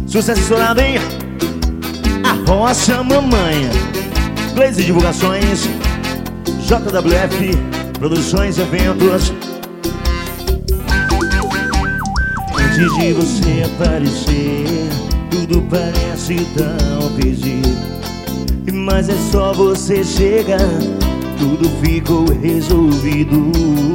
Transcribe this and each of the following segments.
Sucesso estourado, hein? A Rocha Mamãe, Glaze Divulgações, JWF Produções e Eventos. Antes de você aparecer, tudo parece tão perdido, mas é só você chegar, tudo ficou resolvido.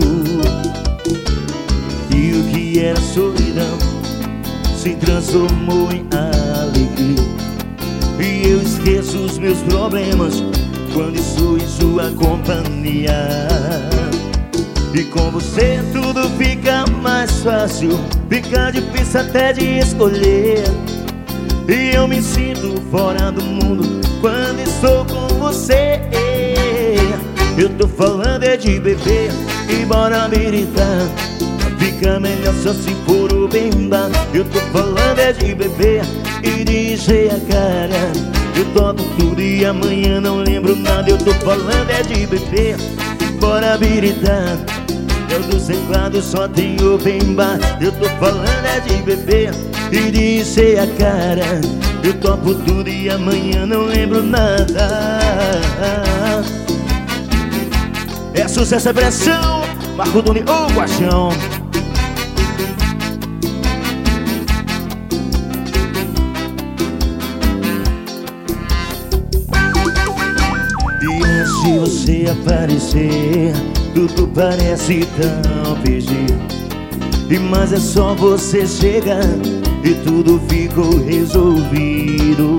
E o que era solidão se transformou em alegria, e eu esqueço os meus problemas quando estou em sua companhia. E com você tudo fica mais fácil, fica difícil até de escolher. E eu me sinto fora do mundo quando estou com você. Eu tô falando é de beber e bora meditar, fica melhor só se for o bemba. Eu tô falando é de beber e de encher a cara, eu topo tudo e amanhã não lembro nada. Eu tô falando é de beber, bora meditar, eu dos teclados só tem o bemba. Eu tô falando é de beber e de encher a cara, eu topo tudo e amanhã não lembro nada. É sucesso, é pressão, Marco Doni, ô Guaxão. E se você aparecer, tudo parece tão perdido, mas é só você chegar e tudo ficou resolvido.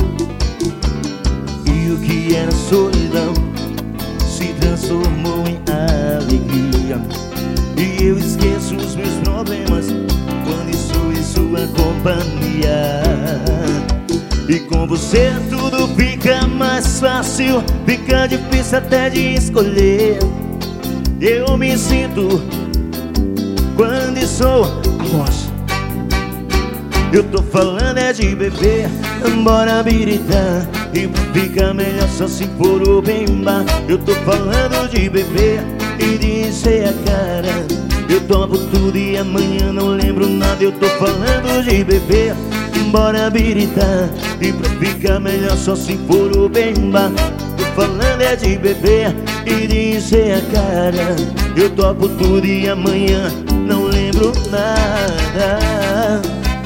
E o que era solidão se transformou em alegria, e eu esqueço os meus problemas quando estou em sua companhia. E com você tudo fica mais fácil, fica difícil até de escolher. Eu me sinto quando estou a rocha. Eu tô falando é de beber, bora habilitar, e fica melhor só se for o bemba. Eu tô falando de beber e de encher a cara, eu topo tudo e amanhã não lembro nada. Eu tô falando de beber, bora habilitar, e pra ficar melhor só se for o bemba. Tô falando é de beber e de encher a cara, eu topo tudo e amanhã não lembro nada.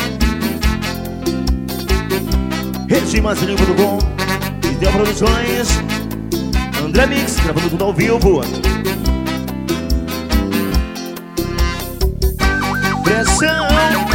Rede Marcelinho.com, Ideal Produções, André Mix, gravando tudo ao vivo. Pressão.